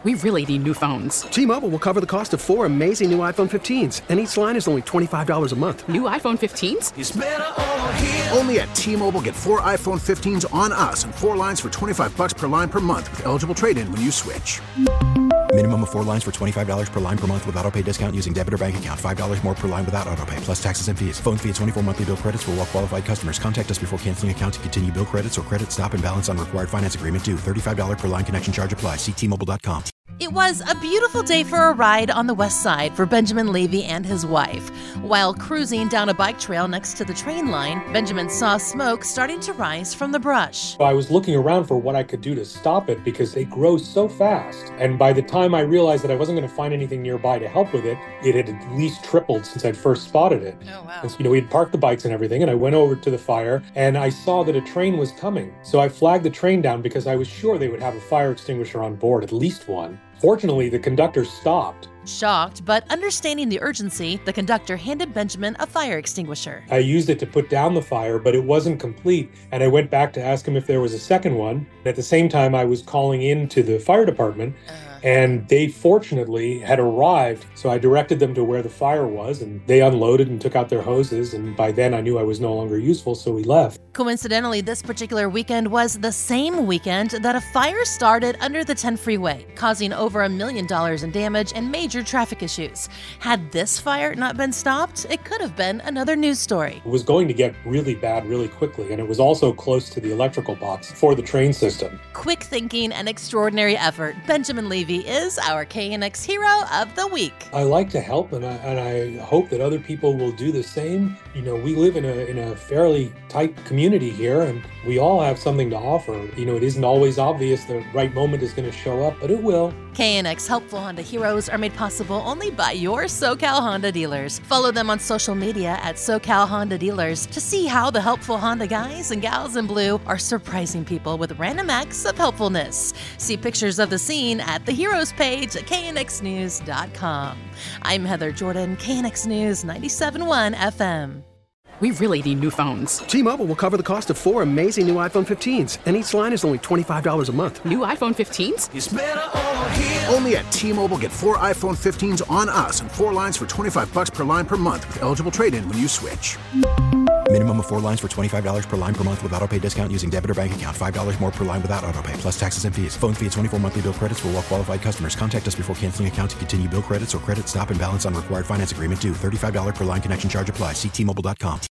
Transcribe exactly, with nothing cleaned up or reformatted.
We really need new phones. T-Mobile will cover the cost of four amazing new iPhone fifteens, and each line is only twenty-five dollars a month. New iPhone fifteens? It's better over here. Only at T-Mobile, get four iPhone fifteens on us and four lines for twenty-five dollars per line per month with eligible trade-in when you switch. Minimum of four lines for twenty-five dollars per line per month with autopay discount using debit or bank account. five dollars more per line without autopay, plus taxes and fees. Phone fee at twenty-four monthly bill credits for well-qualified customers. Contact us before canceling account to continue bill credits or credit stop and balance on required finance agreement due. thirty-five dollars per line connection charge applies. See T Mobile dot com. It was a beautiful day for a ride on the west side for Benjamin Levy and his wife. While cruising down a bike trail next to the train line, Benjamin saw smoke starting to rise from the brush. I was looking around for what I could do to stop it because they grow so fast. And by the time I realized that I wasn't going to find anything nearby to help with it, it had at least tripled since I'd first spotted it. Oh, wow. And so, you know, we had parked the bikes and everything, and I went over to the fire, and I saw that a train was coming. So I flagged the train down because I was sure they would have a fire extinguisher on board, at least one. Fortunately, the conductor stopped. Shocked, but understanding the urgency, the conductor handed Benjamin a fire extinguisher. I used it to put down the fire, but it wasn't complete, and I went back to ask him if there was a second one. At the same time, I was calling in to the fire department, uh-huh. and they fortunately had arrived, so I directed them to where the fire was, and they unloaded and took out their hoses, and by then I knew I was no longer useful, so we left. Coincidentally, this particular weekend was the same weekend that a fire started under the ten freeway, causing over a million dollars in damage and major traffic issues. Had this fire not been stopped, it could have been another news story. It was going to get really bad really quickly, and it was also close to the electrical box for the train system. Quick thinking and extraordinary effort. Benjamin Levy is our K N X Hero of the Week. I like to help, and I, and I hope that other people will do the same. You know, we live in a in a fairly tight community here, and we all have something to offer. You know, it isn't always obvious the right moment is going to show up, but it will. K N X Helpful Honda Heroes are made possible only by your SoCal Honda dealers. Follow them on social media at SoCal Honda Dealers to see how the helpful Honda guys and gals in blue are surprising people with random acts of helpfulness. See pictures of the scene at the Heroes page at K N X news dot com. I'm Heather Jordan, K N X News ninety-seven point one F M. We really need new phones. T-Mobile will cover the cost of four amazing new iPhone fifteens, and each line is only twenty-five dollars a month. New iPhone fifteens? It's better over here. Only at T-Mobile, get four iPhone fifteens on us and four lines for twenty-five dollars per line per month with eligible trade-in when you switch. Minimum of four lines for twenty-five dollars per line per month with autopay discount using debit or bank account. five dollars more per line without autopay, plus taxes and fees. Phone fee at twenty-four monthly bill credits for well-qualified customers. Contact us before canceling account to continue bill credits or credit stop and balance on required finance agreement due. thirty-five dollars per line connection charge applies. See T Mobile dot com.